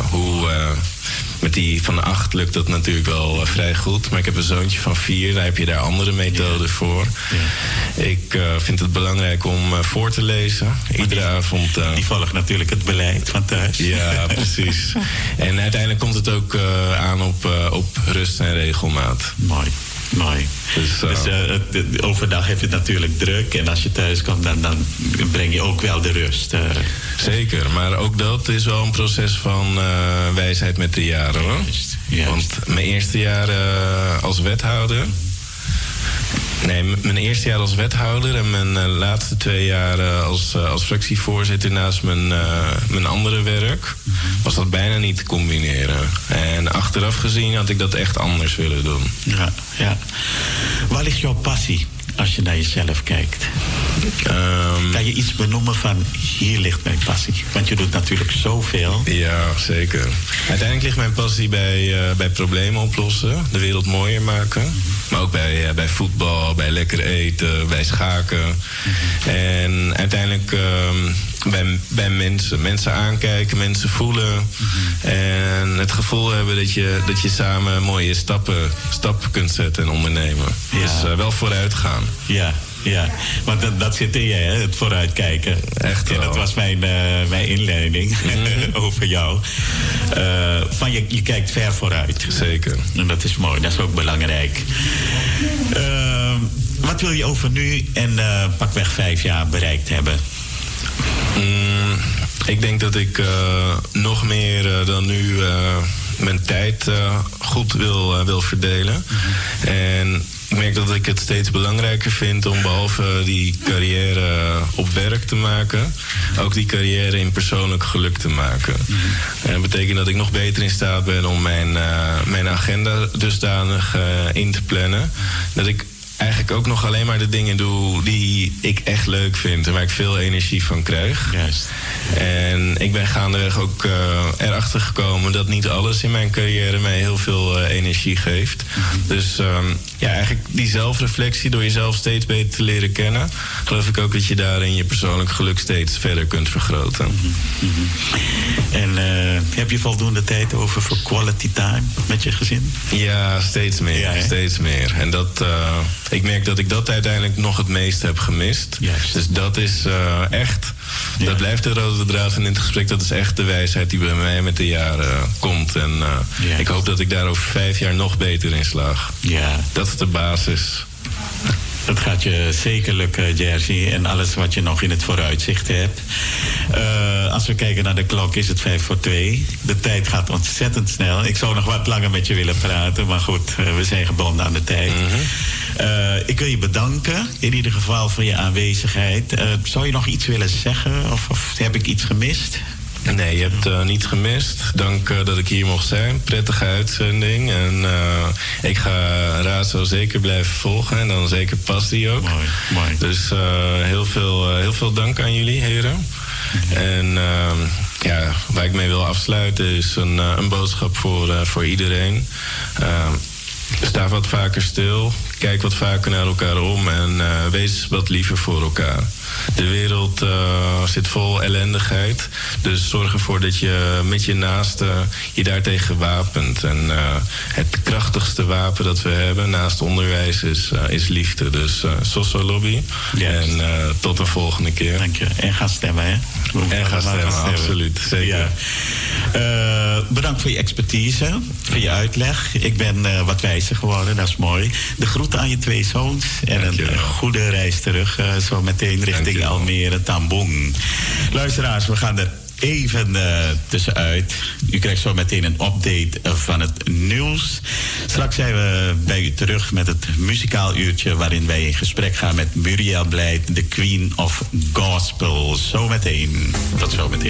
S1: Met die van 8 lukt dat natuurlijk wel vrij goed. Maar ik heb een zoontje van 4. Daar heb je daar andere methoden voor. Ja. Ik vind het belangrijk om voor te lezen. Iedere avond...
S2: die volgt natuurlijk het beleid van thuis.
S1: Ja, precies. En uiteindelijk komt het ook aan op rust en regelmaat.
S2: Mooi. Dus overdag heb je het natuurlijk druk. En als je thuis komt, dan breng je ook wel de rust.
S1: Zeker, maar ook dat is wel een proces van wijsheid met de jaren, hoor. Juist. Want mijn eerste jaar als wethouder... Nee, mijn eerste jaar als wethouder en mijn laatste 2 jaar als fractievoorzitter naast mijn andere werk... was dat bijna niet te combineren. En achteraf gezien had ik dat echt anders willen doen.
S2: Ja. Waar ligt jouw passie als je naar jezelf kijkt? Kan je iets benoemen van hier ligt mijn passie? Want je doet natuurlijk zoveel.
S1: Ja, zeker. Uiteindelijk ligt mijn passie bij problemen oplossen. De wereld mooier maken. Maar ook bij voetbal, bij lekker eten, bij schaken. En uiteindelijk bij mensen. Mensen aankijken, mensen voelen. En het gevoel hebben dat je samen mooie stappen kunt zetten en ondernemen. Ja. Dus wel vooruit gaan.
S2: Ja, want dat zit in je, hè? Het vooruitkijken.
S1: Echt wel.
S2: En dat was mijn inleiding over jou. Je kijkt ver vooruit.
S1: Zeker.
S2: En dat is mooi, dat is ook belangrijk. Wat wil je over nu en pakweg 5 jaar bereikt hebben?
S1: Ik denk dat ik nog meer dan nu mijn tijd goed wil verdelen. En ik merk dat ik het steeds belangrijker vind om behalve die carrière op werk te maken, ook die carrière in persoonlijk geluk te maken. En dat betekent dat ik nog beter in staat ben om mijn agenda dusdanig in te plannen. Dat ik eigenlijk ook nog alleen maar de dingen doe die ik echt leuk vind en waar ik veel energie van krijg.
S2: Juist.
S1: En ik ben gaandeweg ook erachter gekomen dat niet alles in mijn carrière mij heel veel energie geeft. Dus eigenlijk die zelfreflectie, door jezelf steeds beter te leren kennen, geloof ik ook dat je daarin je persoonlijk geluk steeds verder kunt vergroten.
S2: En heb je voldoende tijd over voor quality time met je gezin?
S1: Ja, steeds meer. Ja, steeds meer. En ik merk dat ik dat uiteindelijk nog het meest heb gemist. Juist. Dus dat is echt... Ja. Dat blijft de rode draad in dit gesprek. Dat is echt de wijsheid die bij mij met de jaren komt. En ik hoop dat ik daar over 5 jaar nog beter in slaag. Ja. Dat is de basis.
S2: Dat gaat je zeker lukken, Jerzy. En alles wat je nog in het vooruitzicht hebt. Als we kijken naar de klok is het 2:05. De tijd gaat ontzettend snel. Ik zou nog wat langer met je willen praten. Maar goed, we zijn gebonden aan de tijd. Ik wil je bedanken. In ieder geval voor je aanwezigheid. Zou je nog iets willen zeggen? Of heb ik iets gemist?
S1: Nee, je hebt niets gemist. Dank dat ik hier mocht zijn. Prettige uitzending. En ik ga Razo zeker blijven volgen. En dan zeker Passie ook. Mooi. Dus heel veel dank aan jullie, heren. En waar ik mee wil afsluiten is een boodschap voor iedereen. Sta wat vaker stil. Kijk wat vaker naar elkaar om. En wees wat liever voor elkaar. De wereld zit vol ellendigheid. Dus zorg ervoor dat je met je naaste je daartegen wapent. En het krachtigste wapen dat we hebben naast onderwijs is liefde. Dus Soso Lobby. Yes. En tot de volgende keer.
S2: Dank je. En ga stemmen, hè?
S1: En ga stemmen, absoluut. Zeker.
S2: Ja. Bedankt voor je expertise, voor je uitleg. Ik ben wat wijzer geworden, dat is mooi. De groeten aan je 2 zoons. En een goede reis terug, zo meteen richting Almere, Tambong. Luisteraars, we gaan er even tussenuit. U krijgt zo meteen een update van het nieuws. Straks zijn we bij u terug met het muzikaal uurtje, waarin wij in gesprek gaan met Muriel Blijt, de Queen of Gospel. Zo meteen. Tot zo meteen.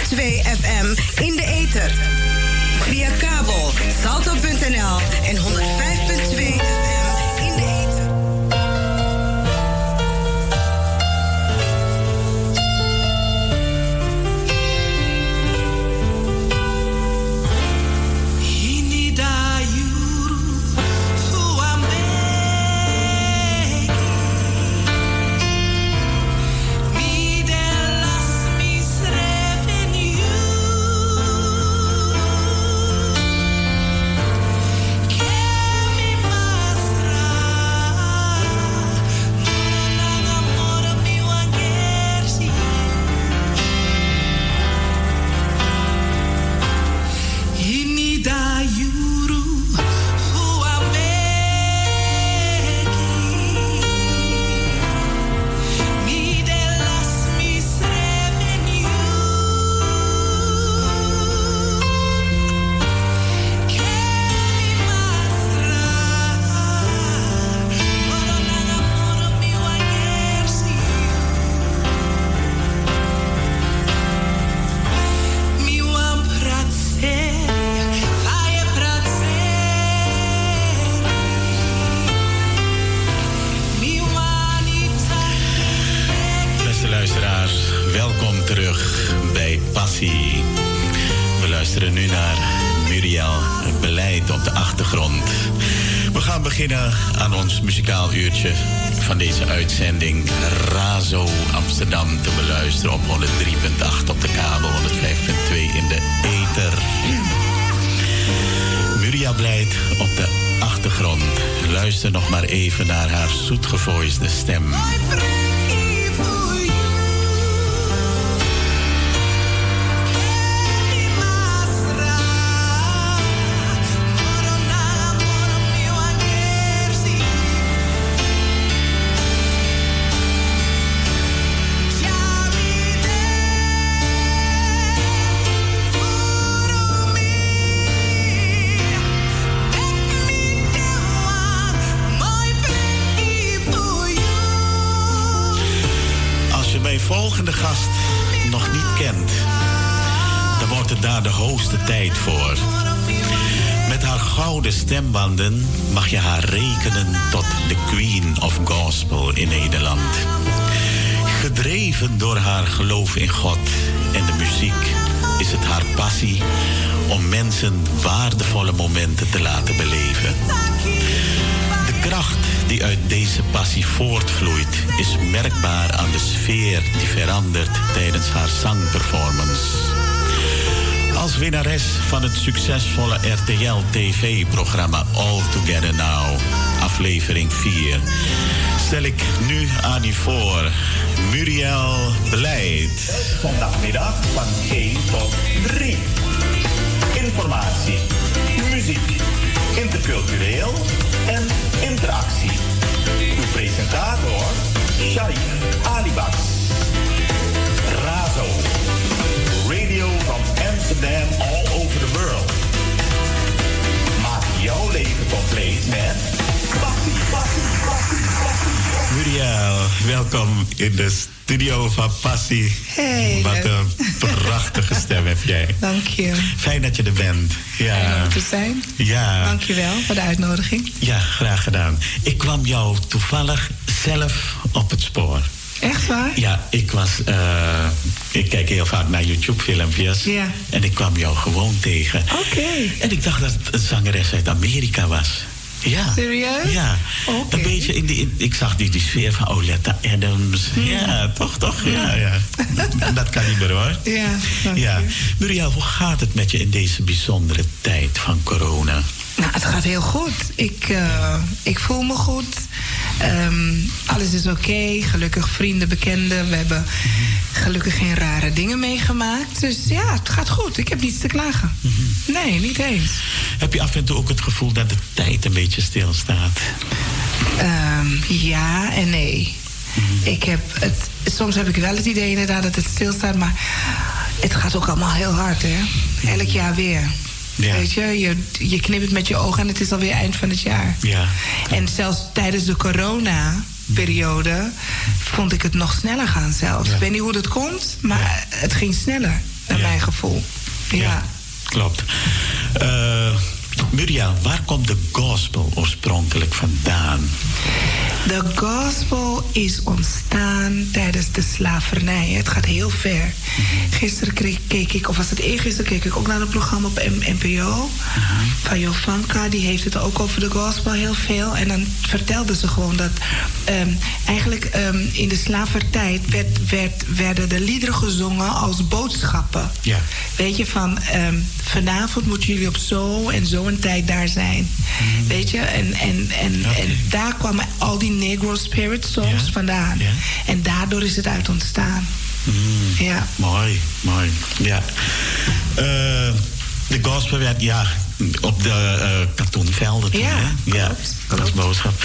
S3: FM in de ether. Via kabel, salto.nl en 105.2 FM in de ether.
S2: Aan ons muzikaal uurtje van deze uitzending Razo Amsterdam te beluisteren op 103.8 op de kabel, 105.2 in de ether. Muriel Blijt op de achtergrond. Luister nog maar even naar haar zoetgevoiste stem. Volgende gast nog niet kent, dan wordt het daar de hoogste tijd voor. Met haar gouden stembanden mag je haar rekenen tot de Queen of Gospel in Nederland. Gedreven door haar geloof in God en de muziek is het haar passie om mensen waardevolle momenten te laten beleven. De kracht die uit deze passie voortvloeit is merkbaar aan de sfeer die verandert tijdens haar zangperformance. Als winnares van het succesvolle RTL-TV-programma All Together Now, aflevering 4, stel ik nu aan u voor Muriel Blijt.
S4: Zondagmiddag van 1 tot 3. Informatie, muziek, intercultureel en interactie. Uw presentator, Sharif Alibak. Razo. Radio from Amsterdam all over the world. Maak jouw leven compleet met passie, passie, passie, passie.
S2: Muriel, welkom in de studio van Passie.
S5: Hey,
S2: wat een prachtige stem heb jij.
S5: Dank je.
S2: Fijn dat je er bent. Ja.
S5: Fijn om te zijn.
S2: Ja.
S5: Dank je wel voor de uitnodiging.
S2: Ja, graag gedaan. Ik kwam jou toevallig zelf op het spoor.
S5: Echt waar?
S2: Ja, ik kijk heel vaak naar YouTube-filmpjes.
S5: Ja.
S2: En ik kwam jou gewoon tegen.
S5: Oké.
S2: En ik dacht dat het een zangeres uit Amerika was. Ja.
S5: Serieus?
S2: Ja.
S5: Okay.
S2: Een beetje ik zag die sfeer van Oleta Adams. Ja, toch? Ja. Dat kan niet meer hoor.
S5: Ja, dank
S2: ja.
S5: je.
S2: Muriel, hoe gaat het met je in deze bijzondere tijd van corona?
S5: Nou, het gaat heel goed. Ik voel me goed. Alles is oké. Gelukkig vrienden, bekenden. We hebben gelukkig geen rare dingen meegemaakt. Dus ja, het gaat goed. Ik heb niets te klagen. Nee, niet eens.
S2: Heb je af en toe ook het gevoel dat de tijd een beetje stilstaat?
S5: Ja en nee. Soms heb ik wel het idee inderdaad dat het stilstaat. Maar het gaat ook allemaal heel hard, hè. Elk jaar weer. Ja. Weet je knippert met je ogen en het is alweer eind van het jaar.
S2: Ja.
S5: En zelfs tijdens de corona-periode vond ik het nog sneller gaan zelfs.
S2: Ja.
S5: Ik weet niet hoe dat komt, maar het ging sneller. naar mijn gevoel. Ja.
S2: Klopt. Muriel, waar komt de gospel oorspronkelijk vandaan?
S5: De gospel is ontstaan tijdens de slavernij. Het gaat heel ver. Gisteren keek ik, of was het eergisteren, keek ik ook naar een programma op NPO. Van Jovanka, die heeft het ook over de gospel heel veel. En dan vertelde ze gewoon dat eigenlijk in de slavertijd werden de liederen gezongen als boodschappen. Ja. Weet je, van vanavond moeten jullie op zo en zo een tijd daar zijn. Weet je, en daar kwamen al die Negro Spirit songs vandaan. Ja. En daardoor is het uit ontstaan. Ja.
S2: Mooi. Ja. De gospel werd op de cartoonvelden toen.
S5: Ja,
S2: hè?
S5: Klopt.
S2: Als boodschap.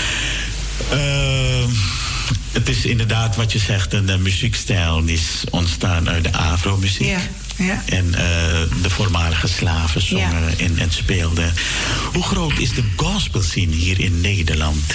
S2: Het is inderdaad wat je zegt, een muziekstijl die is ontstaan uit de Afro-muziek.
S5: Ja. Ja.
S2: En de voormalige slaven zongen en speelden. Hoe groot is de gospel scene hier in Nederland?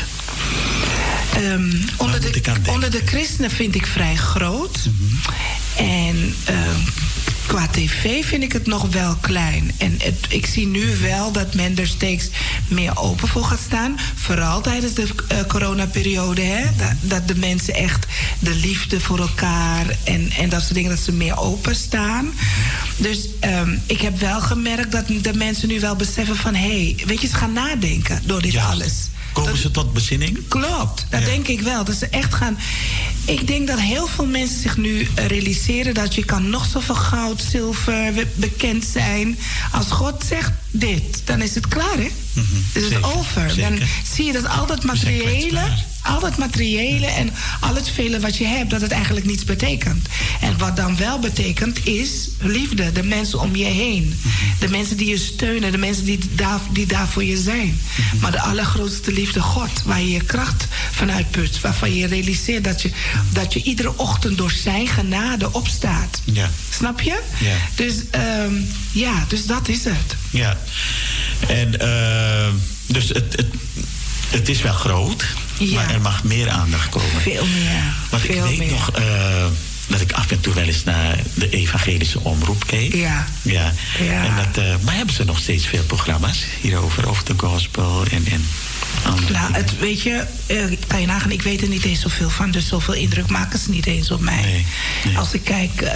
S5: Onder de christenen vind ik vrij groot. En qua tv vind ik het nog wel klein. En ik zie nu wel dat men er steeds meer open voor gaat staan. Vooral tijdens de coronaperiode. Hè? Dat de mensen echt de liefde voor elkaar en dat soort dingen, dat ze meer open staan. Dus ik heb wel gemerkt dat de mensen nu wel beseffen van weet je, ze gaan nadenken door dit alles.
S2: Komen ze tot bezinning?
S5: Klopt, dat denk ik wel. Dat ze echt gaan. Ik denk dat heel veel mensen zich nu realiseren dat je kan nog zoveel goud, zilver bekend zijn. Als God zegt dit, dan is het klaar, hè? Is het over.
S2: Zeker.
S5: Dan zie je dat al dat materiële en al het vele wat je hebt, dat het eigenlijk niets betekent. En wat dan wel betekent is liefde, de mensen om je heen. De mensen die je steunen, de mensen die daar voor je zijn. Maar de allergrootste liefde, God, waar je je kracht vanuit put. Waarvan je realiseert dat je iedere ochtend door zijn genade opstaat. Ja. Snap je? Ja. Dus dat is het.
S2: Ja. En dus het is wel groot, maar er mag meer aandacht komen.
S5: Veel meer.
S2: Want ik weet nog dat ik af en toe wel eens naar de evangelische omroep keek. Ja. En maar hebben ze nog steeds veel programma's hierover, over de gospel en
S5: nou, weet je, kan je nagaan, ik weet er niet eens zoveel van, dus zoveel indruk maken ze niet eens op mij. Nee. Als ik kijk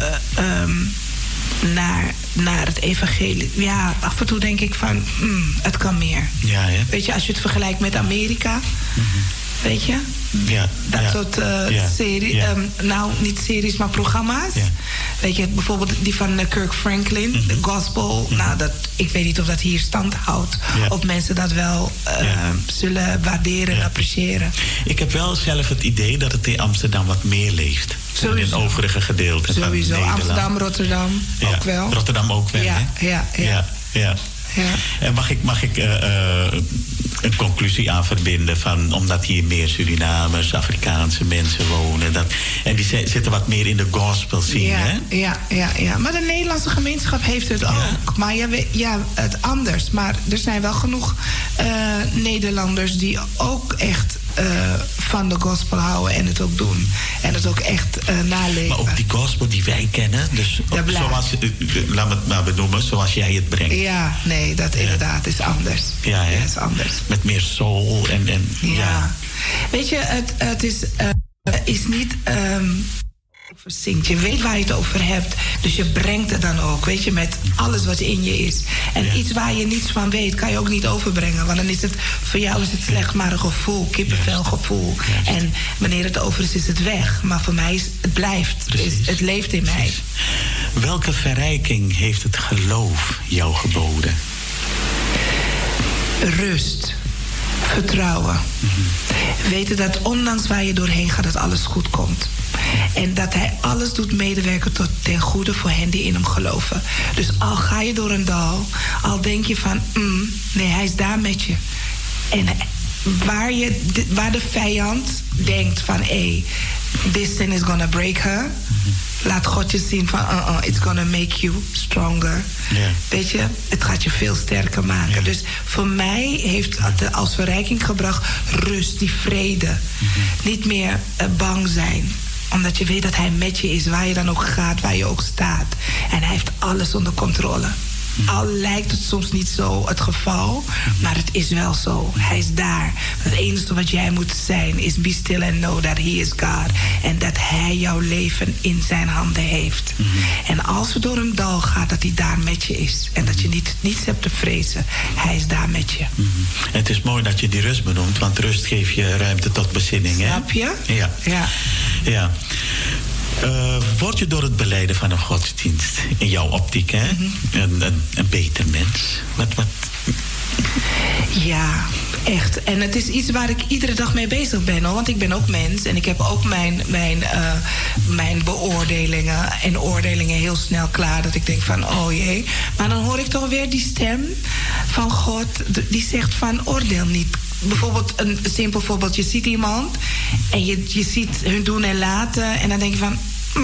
S5: naar het evangelie, af en toe denk ik van, het kan meer. Ja, hè? Weet je, als je het vergelijkt met Amerika, weet je, dat soort series, nou niet series, maar programma's. Ja. Weet je, bijvoorbeeld die van Kirk Franklin, de gospel. Nou, ik weet niet of dat hier stand houdt. Ja. Of mensen dat wel zullen waarderen en appreciëren.
S2: Ik heb wel zelf het idee dat het in Amsterdam wat meer leeft. Sowieso. In het overige gedeelte van Nederland.
S5: Amsterdam, Rotterdam ook wel.
S2: Rotterdam ook wel, Ja. En mag ik een conclusie aan verbinden van, omdat hier meer Surinamers, Afrikaanse mensen wonen, en die zitten wat meer in de gospel scene, hè?
S5: Ja. Maar de Nederlandse gemeenschap heeft het ook. Maar het anders. Maar er zijn wel genoeg Nederlanders die ook echt van de gospel houden en het ook doen. En het ook echt naleven.
S2: Maar ook die gospel die wij kennen, dus zoals, laat me het maar benoemen, zoals jij het brengt.
S5: Ja, nee, dat inderdaad is anders.
S2: Ja, hè?
S5: Dat is anders.
S2: Met meer soul en
S5: Weet je, het is niet verzinkt. Je weet waar je het over hebt. Dus je brengt het dan ook. Weet je, met alles wat in je is. En iets waar je niets van weet, kan je ook niet overbrengen. Want dan is het, voor jou is het slecht maar een gevoel. Kippenvelgevoel. En wanneer het over is het weg. Maar voor mij het blijft. Het leeft in mij.
S2: Welke verrijking heeft het geloof jou geboden?
S5: Rust. Vertrouwen. Weten dat ondanks waar je doorheen gaat, dat alles goed komt. En dat hij alles doet medewerken tot ten goede voor hen die in hem geloven. Dus al ga je door een dal, al denk je van, nee, hij is daar met je. En waar de vijand denkt van, this sin is gonna break her. Laat God je zien van, it's gonna make you stronger. Yeah. Weet je, het gaat je veel sterker maken. Yeah. Dus voor mij heeft het als verrijking gebracht rust, die vrede. Niet meer bang zijn. Omdat je weet dat hij met je is, waar je dan ook gaat, waar je ook staat. En hij heeft alles onder controle. Al lijkt het soms niet zo het geval, maar het is wel zo. Hij is daar. Het enige wat jij moet zijn is be still and know that he is God. En dat hij jouw leven in zijn handen heeft. En als het door een dal gaat, dat hij daar met je is. En dat je niets hebt te vrezen. Hij is daar met je.
S2: En het is mooi dat je die rust benoemt, want rust geeft je ruimte tot bezinning.
S5: Snap je?
S2: Ja. Word je door het belijden van een godsdienst, in jouw optiek, hè? Een beter mens? Wat?
S5: Ja, echt. En het is iets waar ik iedere dag mee bezig ben, hoor. Want ik ben ook mens en ik heb ook mijn beoordelingen en oordelingen heel snel klaar. Dat ik denk van, oh jee. Maar dan hoor ik toch weer die stem van God die zegt van, oordeel niet. Bijvoorbeeld, een simpel voorbeeld. Je ziet iemand en je ziet hun doen en laten. En dan denk je van,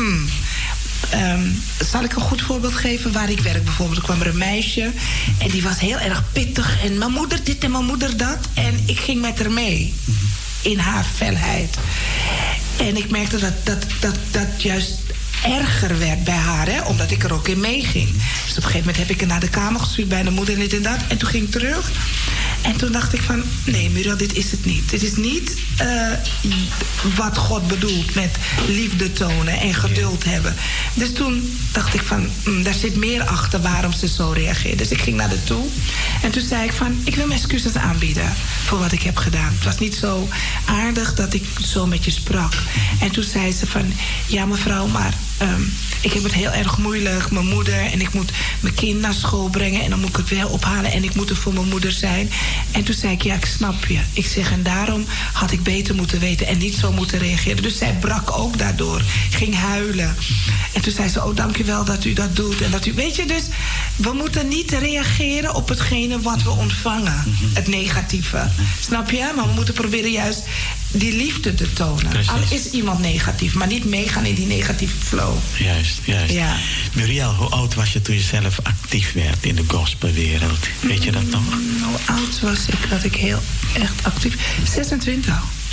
S5: zal ik een goed voorbeeld geven waar ik werk? Bijvoorbeeld, er kwam er een meisje en die was heel erg pittig. En mijn moeder dit en mijn moeder dat. En ik ging met haar mee in haar felheid. En ik merkte dat juist erger werd bij haar, hè, omdat ik er ook in meeging. Dus op een gegeven moment heb ik haar naar de kamer gestuurd bij de moeder en dit en dat. En toen ging ik terug. En toen dacht ik van, nee Muriel, dit is het niet. Dit is niet wat God bedoelt met liefde tonen en geduld hebben. Dus toen dacht ik van, daar zit meer achter waarom ze zo reageert. Dus ik ging naar haar toe. En toen zei ik van, ik wil mijn excuses aanbieden voor wat ik heb gedaan. Het was niet zo aardig dat ik zo met je sprak. En toen zei ze van, ja mevrouw, maar ik heb het heel erg moeilijk. Mijn moeder en ik moet mijn kind naar school brengen. En dan moet ik het weer ophalen en ik moet er voor mijn moeder zijn. En toen zei ik, ja, ik snap je. Ik zeg, en daarom had ik beter moeten weten en niet zo moeten reageren. Dus zij brak ook daardoor. Ging huilen. En toen zei ze, oh, dankjewel dat u dat doet. En dat u, weet je, dus we moeten niet reageren op hetgene wat we ontvangen. Het negatieve. Snap je? Maar we moeten proberen juist die liefde te tonen.
S2: Precies.
S5: Al is iemand negatief, maar niet meegaan in die negatieve flow.
S2: Juist.
S5: Ja.
S2: Muriel, hoe oud was je toen je zelf actief werd in de gospelwereld? Weet je dat nog?
S5: Hoe oud was ik dat ik heel echt actief... 26.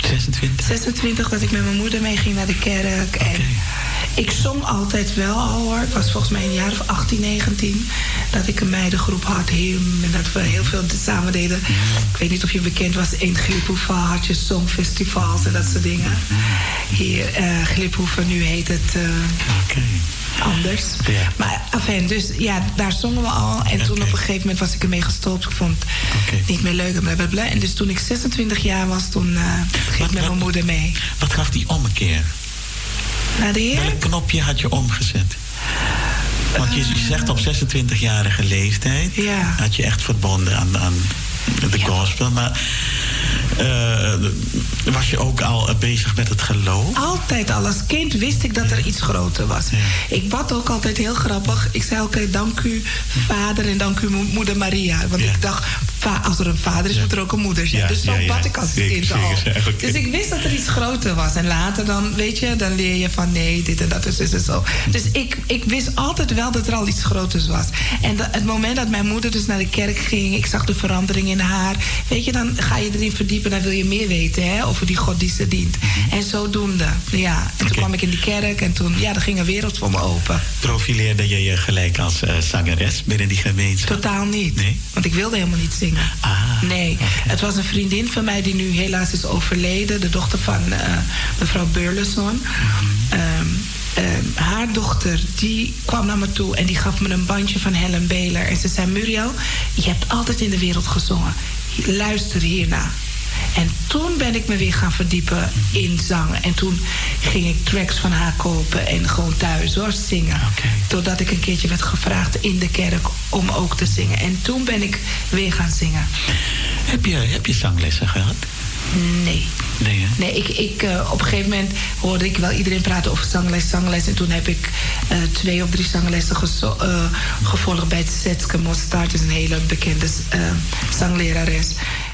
S5: 26 dat ik met mijn moeder mee ging naar de kerk. En ik zong altijd wel al, hoor. Het was volgens mij een jaar of 18, 19... dat ik een meidengroep had, hymn, en dat we heel veel samen deden. Ik weet niet of je bekend was, in Gliphoeven had je songfestivals en dat soort dingen. Hier, Gliphoeven, nu heet het anders.
S2: Ja.
S5: Maar enfin, dus ja, daar zongen we al. En toen op een gegeven moment was ik ermee gestopt. Ik vond het niet meer leuk en blablabla. En dus toen ik 26 jaar was, toen ging ik met mijn moeder mee.
S2: Wat gaf die ommekeer?
S5: Naar de Heer?
S2: Welk knopje had je omgezet? Want je zegt op 26-jarige leeftijd had je echt verbonden aan de gospel. Maar was je ook al bezig met het geloof?
S5: Altijd al. Als kind wist ik dat er iets groter was. Ja. Ik bad ook altijd heel grappig. Ik zei ook, dank u vader en dank u moeder Maria. Want ik dacht, als er een vader is, moet er ook een moeder zijn. Dus zo bad ik als kind al. Dus ik wist dat er iets groter was. En later dan, weet je, dan leer je van nee, dit en dat is zo. Dus ik wist altijd wel dat er al iets groters was. En het moment dat mijn moeder dus naar de kerk ging, ik zag de verandering in haar. Weet je, dan ga je erin verdiepen, dan wil je meer weten, hè, over die God die ze dient. En zodoende, ja. En toen kwam ik in die kerk en toen, dan ging een wereld voor me open.
S2: Profileerde je je gelijk als zangeres binnen die gemeenschap?
S5: Totaal niet. Nee? Want ik wilde helemaal niet zingen. Nee. Het was een vriendin van mij die nu helaas is overleden. De dochter van mevrouw Burleson. Haar dochter, die kwam naar me toe en die gaf me een bandje van Helen Baylor. En ze zei, Muriel, je hebt altijd in de wereld gezongen. Luister hierna. En toen ben ik me weer gaan verdiepen in zang. En toen ging ik tracks van haar kopen en gewoon thuis hoor, zingen. Totdat ik een keertje werd gevraagd in de kerk om ook te zingen. En toen ben ik weer gaan zingen.
S2: Heb je zanglessen gehad?
S5: Nee.
S2: Nee, hè?
S5: Nee, op een gegeven moment hoorde ik wel iedereen praten over zangles. En toen heb ik 2 of 3 zanglessen gevolgd bij Setske Mostard. Dat is een hele bekende zanglerares.